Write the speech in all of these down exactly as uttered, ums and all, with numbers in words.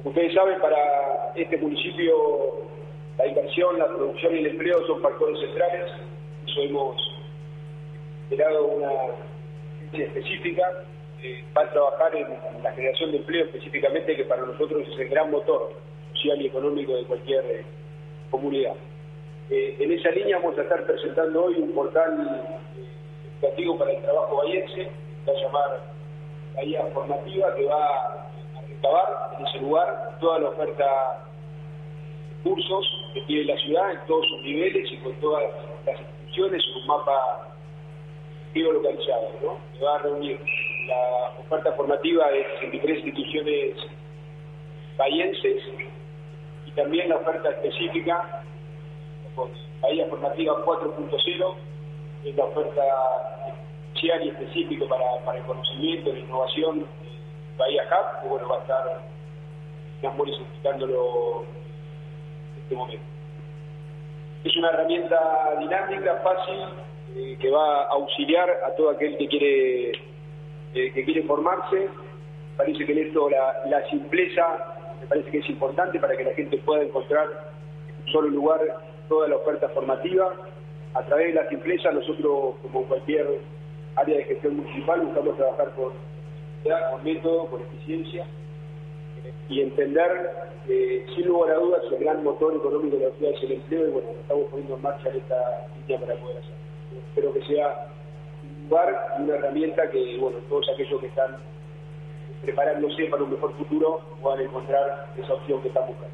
Ustedes saben, para este municipio la inversión, la producción y el empleo son factores centrales. Eso hemos generado una agencia específica eh, para trabajar en la generación de empleo específicamente, que para nosotros es el gran motor social y económico de cualquier eh, comunidad. Eh, en esa línea vamos a estar presentando hoy un portal eh, educativo para el trabajo bahiense, que va a llamar Bahía Formativa, que va a recabar en ese lugar toda la oferta de cursos que tiene la ciudad en todos sus niveles y con todas las instituciones en un mapa geolocalizado, ¿no? Que va a reunir la oferta formativa de diferentes instituciones bahienses y también la oferta específica con Bahía Formativa cuatro punto cero, es la oferta especial y específica para, para el conocimiento, la innovación, Bahía Hub, que bueno, va a estar Amores explicándolo en este momento. Es una herramienta dinámica, fácil, eh, que va a auxiliar a todo aquel que quiere eh, que quiere formarse. Parece que en esto la, la simpleza me parece que es importante para que la gente pueda encontrar en un solo lugar toda la oferta formativa. A través de la simpleza, nosotros, como cualquier área de gestión municipal, buscamos trabajar con, con método, con eficiencia eh, y entender, eh, sin lugar a dudas, el gran motor económico de la ciudad es el empleo, y bueno, estamos poniendo en marcha en esta línea para poder hacerlo. Espero que sea un lugar y una herramienta que, bueno, todos aquellos que están preparándose para un mejor futuro puedan encontrar esa opción que están buscando.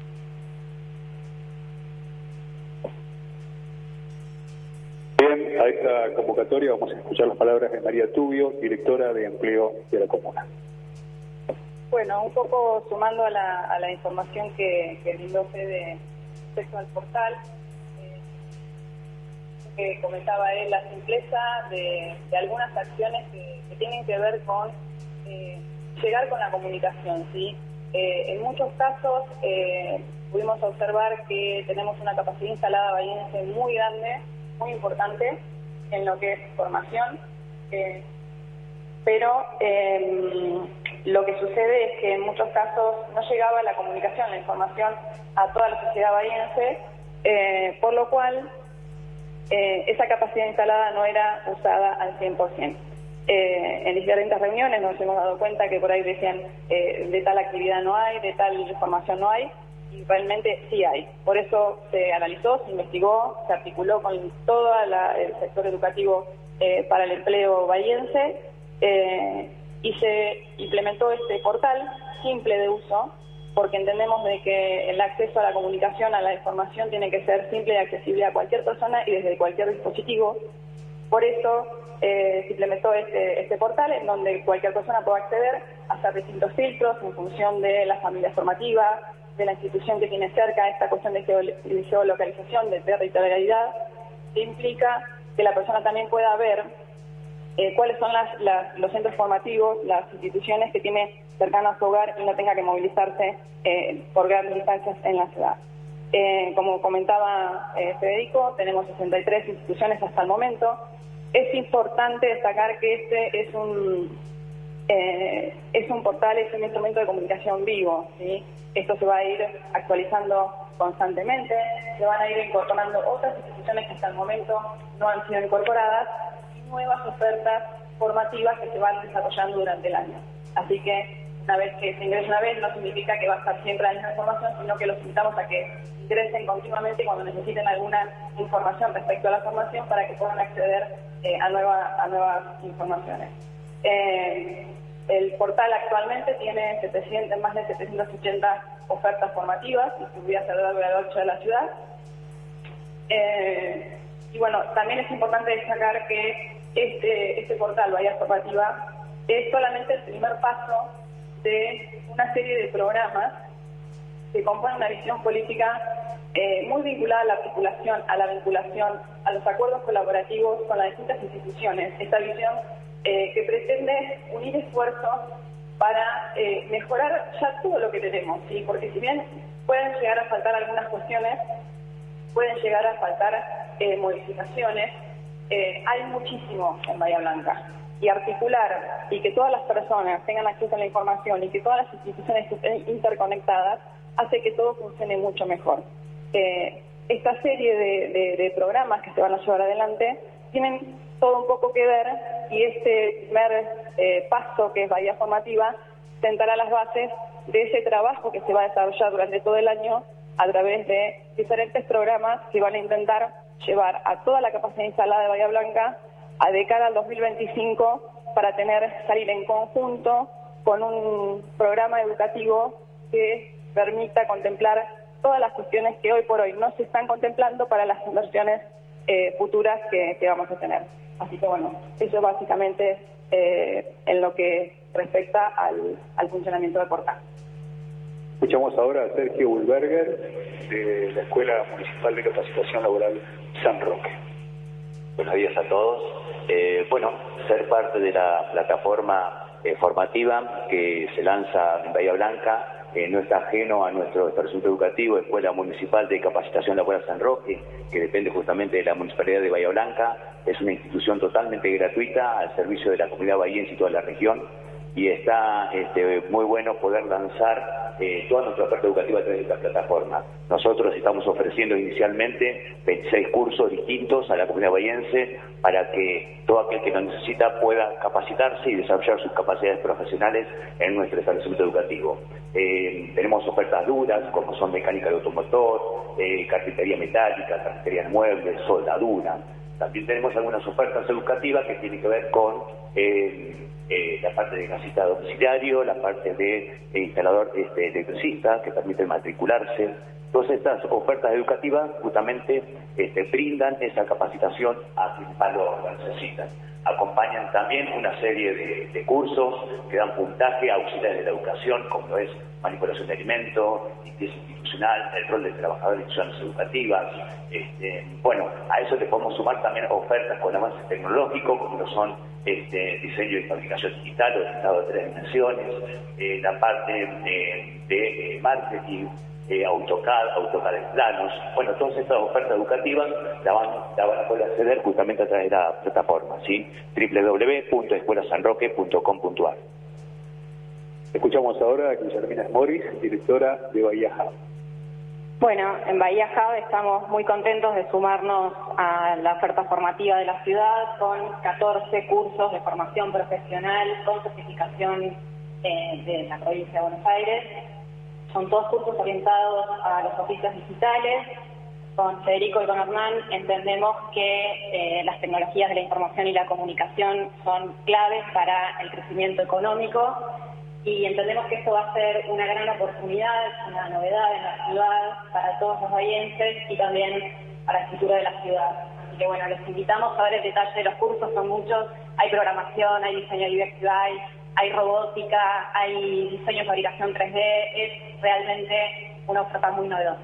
Bien, a esta convocatoria vamos a escuchar las palabras de María Tubio, directora de Empleo de la comuna. Bueno, un poco sumando a la, a la información que, que brindó Fede respecto al portal, eh, que comentaba él, la simpleza de, de algunas acciones que, que tienen que ver con eh, llegar con la comunicación, ¿sí? Eh, en muchos casos eh, pudimos observar que tenemos una capacidad instalada bahiense muy grande, muy importante en lo que es formación, eh, pero eh, lo que sucede es que en muchos casos no llegaba la comunicación, la información a toda la sociedad bahiense, eh, por lo cual eh, esa capacidad instalada no era usada al cien por ciento. Eh, en diferentes reuniones nos hemos dado cuenta que por ahí decían eh, de tal actividad no hay, de tal información no hay, y realmente sí hay. Por eso se analizó, se investigó, se articuló con todo la, el sector educativo eh, para el empleo bahiense eh, y se implementó este portal simple de uso, porque entendemos de que el acceso a la comunicación, a la información, tiene que ser simple y accesible a cualquier persona y desde cualquier dispositivo. Por eso eh, se implementó este, este portal en donde cualquier persona puede acceder a hacer distintos filtros en función de la familia formativa, de la institución que tiene cerca, esta cuestión de, geo, de geolocalización, de territorialidad, que implica que la persona también pueda ver eh, cuáles son las, las, los centros formativos, las instituciones que tiene cercano a su hogar y no tenga que movilizarse eh, por grandes distancias en la ciudad. Eh, como comentaba eh, Federico, tenemos sesenta y tres instituciones hasta el momento. Es importante destacar que este es un, eh, es un portal, es un instrumento de comunicación vivo, ¿sí? Esto se va a ir actualizando constantemente, se van a ir incorporando otras instituciones que hasta el momento no han sido incorporadas y nuevas ofertas formativas que se van desarrollando durante el año. Así que una vez que se ingresa una vez no significa que va a estar siempre la misma información, sino que los invitamos a que ingresen continuamente cuando necesiten alguna información respecto a la formación para que puedan acceder eh, a, nueva, a nuevas informaciones. Eh, El portal actualmente tiene setecientas, más de setecientas ochenta ofertas formativas distribuidas a lo largo y a lo ancho de la ciudad. Eh, y bueno, también es importante destacar que este, este portal, Bahía Formativa, es solamente el primer paso de una serie de programas que componen una visión política eh, muy vinculada a la articulación, a la vinculación, a los acuerdos colaborativos con las distintas instituciones. Esta visión Eh, que pretende unir esfuerzos para eh, mejorar ya todo lo que tenemos, ¿sí? Porque si bien pueden llegar a faltar algunas cuestiones, pueden llegar a faltar eh, modificaciones, eh, hay muchísimo en Bahía Blanca. y articular y que todas las personas tengan acceso a la información y que todas las instituciones estén interconectadas, hace que todo funcione mucho mejor. Eh, esta serie de, de, de programas que se van a llevar adelante tienen todo un poco que ver, y este primer eh, paso, que es Bahía Formativa, sentará las bases de ese trabajo que se va a desarrollar durante todo el año a través de diferentes programas que van a intentar llevar a toda la capacidad instalada de Bahía Blanca a de cara al dos mil veinticinco para tener salir en conjunto con un programa educativo que permita contemplar todas las cuestiones que hoy por hoy no se están contemplando para las inversiones eh, futuras que, que vamos a tener. Así que bueno, eso básicamente eh, en lo que respecta al, al funcionamiento del portal. Escuchamos ahora a Sergio Bulberger, de la Escuela Municipal de Capacitación Laboral San Roque. Buenos días a todos. Eh, bueno, ser parte de la plataforma eh, formativa que se lanza en Bahía Blanca eh, no está ajeno a nuestro establecimiento educativo, Escuela Municipal de Capacitación Laboral San Roque, que depende justamente de la Municipalidad de Bahía Blanca. Es una institución totalmente gratuita al servicio de la comunidad bahiense y toda la región, y está este, muy bueno poder lanzar eh, toda nuestra oferta educativa a través de esta plataforma. Nosotros estamos ofreciendo inicialmente veintiséis cursos distintos a la comunidad bahiense para que todo aquel que lo necesita pueda capacitarse y desarrollar sus capacidades profesionales en nuestro establecimiento educativo. Eh, tenemos ofertas duras como son mecánica de automotor, eh, carpintería metálica, carpintería de muebles, soldadura. También tenemos algunas ofertas educativas que tienen que ver con eh, eh, la parte de gasista domiciliario, la parte de, de instalador este, electricista, que permite matricularse. Todas estas ofertas educativas justamente este, brindan esa capacitación a quien más lo necesitan. Acompañan también una serie de, de cursos que dan puntaje a auxiliares de la educación, como lo es manipulación de alimentos, limpieza institucional, el rol del trabajador en instituciones educativas. Este, bueno, a eso le podemos sumar también ofertas con avances tecnológicos, como lo son este, diseño y fabricación digital o estado de tres dimensiones, eh, la parte de, de eh, marketing, eh, AutoCAD, AutoCAD en planos. Bueno, todas estas ofertas educativas la van, la van a poder acceder justamente a través de la plataforma, ¿sí? doble u doble u doble u punto escuela san roque punto com punto a r. Escuchamos ahora a Guillermina Morris, directora de Bahía Hub. Bueno, en Bahía Hub estamos muy contentos de sumarnos a la oferta formativa de la ciudad con catorce cursos de formación profesional con certificación eh, de la provincia de Buenos Aires. Son todos cursos orientados a los oficios digitales. Con Federico y con Hernán entendemos que eh, las tecnologías de la información y la comunicación son claves para el crecimiento económico, y entendemos que esto va a ser una gran oportunidad, una novedad en la ciudad para todos los bahienses y también para el futuro de la ciudad. Así que bueno, les invitamos a ver el detalle de los cursos, son muchos. Hay programación, hay diseño U X U I, hay robótica, hay diseño y fabricación tres D. Es realmente una oferta muy novedosa.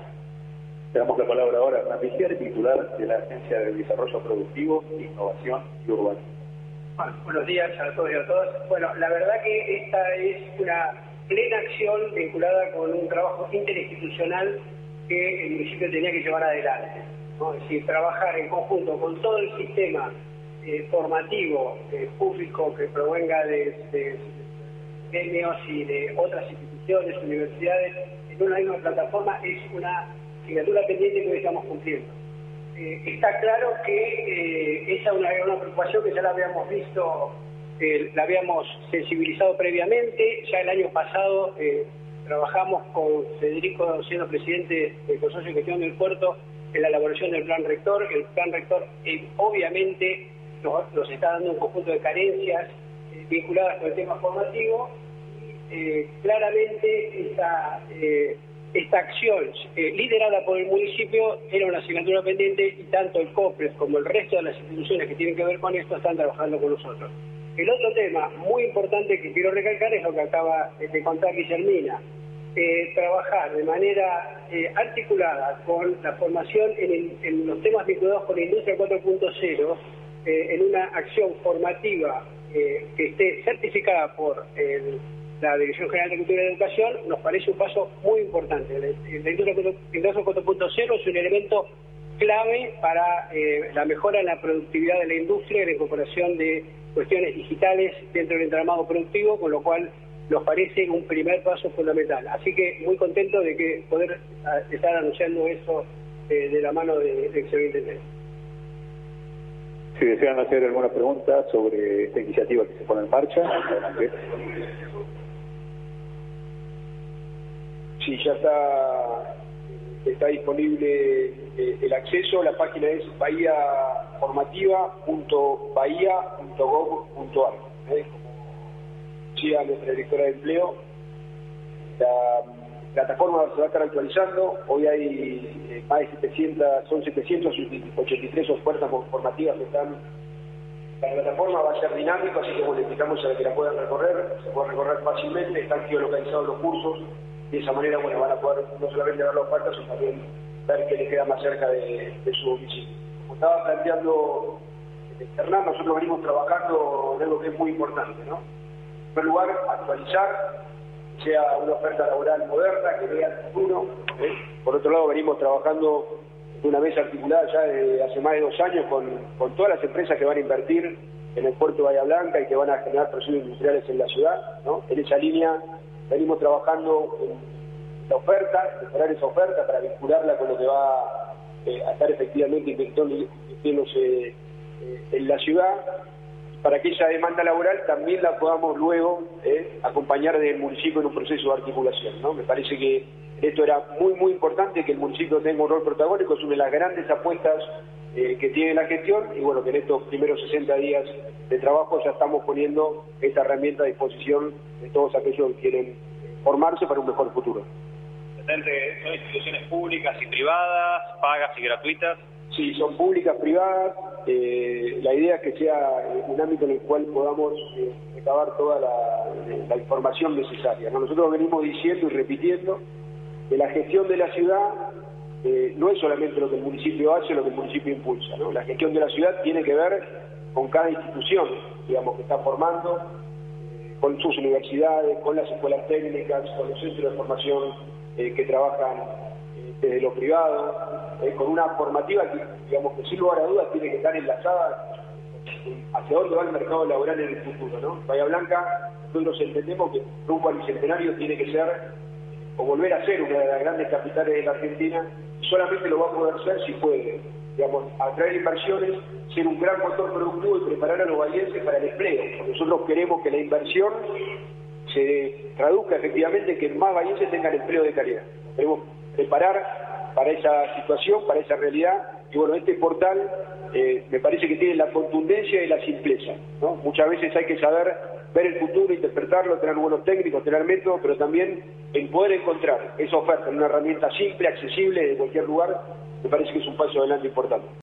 Le damos la palabra ahora a Hernán Vigier, titular de la Agencia de Desarrollo Productivo, Innovación y Urbanismo. Bueno, buenos días a todos y a todas. Bueno, la verdad que esta es una plena acción vinculada con un trabajo interinstitucional que el municipio tenía que llevar adelante, ¿no? Es decir, trabajar en conjunto con todo el sistema eh, formativo eh, público que provenga de, de gremios y de otras instituciones, universidades, en una misma plataforma, es una asignatura pendiente que hoy estamos cumpliendo. Eh, está claro que eh, esa es una, una preocupación que ya la habíamos visto, eh, la habíamos sensibilizado previamente. Ya el año pasado eh, trabajamos con Federico, siendo presidente del Consorcio de Gestión del Puerto, en la elaboración del plan rector. El plan rector eh, obviamente nos, nos está dando un conjunto de carencias eh, vinculadas con el tema formativo, y eh, claramente esta... Eh, Esta acción, eh, liderada por el municipio, era una asignatura pendiente, y tanto el COPRES como el resto de las instituciones que tienen que ver con esto están trabajando con nosotros. El otro tema muy importante que quiero recalcar es lo que acaba de contar Guillermina. Eh, trabajar de manera eh, articulada con la formación en, el, en los temas vinculados con la industria cuatro punto cero, eh, en una acción formativa eh, que esté certificada por el la Dirección General de Cultura y Educación, nos parece un paso muy importante. La industria cuatro punto cero es un elemento clave para eh, la mejora en la productividad de la industria y la incorporación de cuestiones digitales dentro del entramado productivo, con lo cual nos parece un primer paso fundamental. Así que muy contento de que poder estar anunciando eso eh, de la mano de, de Excelente. Si desean hacer alguna pregunta sobre esta iniciativa que se pone en marcha, adelante. Sí, ya está, está disponible eh, el acceso. La página es bahía formativa punto bahía punto gov punto ar. ¿eh? Como decía nuestra directora de empleo, la plataforma se va a estar actualizando. Hoy hay eh, más de setecientas, son setecientas ochenta y tres ofertas formativas que están. La plataforma va a ser dinámica, así que bueno, invitamos a que la puedan recorrer, se puede recorrer fácilmente, están geolocalizados los cursos. De esa manera, bueno, van a poder no solamente ver las ofertas, sino también ver qué les queda más cerca de, de su domicilio. Como estaba planteando Hernán, nosotros venimos trabajando en algo que es muy importante, ¿no? En primer lugar, actualizar, sea una oferta laboral moderna, que vea el futuro. ¿eh? Por otro lado, venimos trabajando de una mesa articulada ya desde hace más de dos años con, con todas las empresas que van a invertir en el puerto de Bahía Blanca y que van a generar procesos industriales en la ciudad, ¿no? En esa línea venimos trabajando en la oferta, mejorar esa oferta para vincularla con lo que va eh, a estar efectivamente invirtiéndose eh, en la ciudad, para que esa demanda laboral también la podamos luego eh, acompañar desde el municipio en un proceso de articulación, ¿no? Me parece que esto era muy muy importante, que el municipio tenga un rol protagónico, es una de las grandes apuestas eh, que tiene la gestión, y bueno, que en estos primeros sesenta días de trabajo ya estamos poniendo esta herramienta a disposición de todos aquellos que quieren formarse para un mejor futuro. ¿Son instituciones públicas y privadas, pagas y gratuitas? Sí, son públicas, privadas. Eh, la idea es que sea un ámbito en el cual podamos eh, recabar toda la, la información necesaria, ¿no? Nosotros venimos diciendo y repitiendo que la gestión de la ciudad eh, no es solamente lo que el municipio hace o lo que el municipio impulsa, ¿no? La gestión de la ciudad tiene que ver con cada institución, digamos, que está formando, eh, con sus universidades, con las escuelas técnicas, con los centros de formación eh, que trabajan eh, desde lo privado, eh, con una formativa que, digamos, que sin lugar a dudas tiene que estar enlazada hacia dónde va el mercado laboral en el futuro, ¿no? Bahía Blanca, nosotros entendemos que rumbo al bicentenario tiene que ser, o volver a ser una de las grandes capitales de la Argentina, y solamente lo va a poder ser si puede, digamos, atraer inversiones, ser un gran motor productivo y preparar a los bahienses para el empleo, porque nosotros queremos que la inversión se traduzca efectivamente en que más bahienses tengan empleo de calidad. Queremos preparar para esa situación, para esa realidad, y bueno, este portal eh, me parece que tiene la contundencia y la simpleza, ¿no? Muchas veces hay que saber ver el futuro, interpretarlo, tener buenos técnicos, tener métodos, pero también en poder encontrar esa oferta en una herramienta simple, accesible de cualquier lugar, me parece que es un paso adelante importante.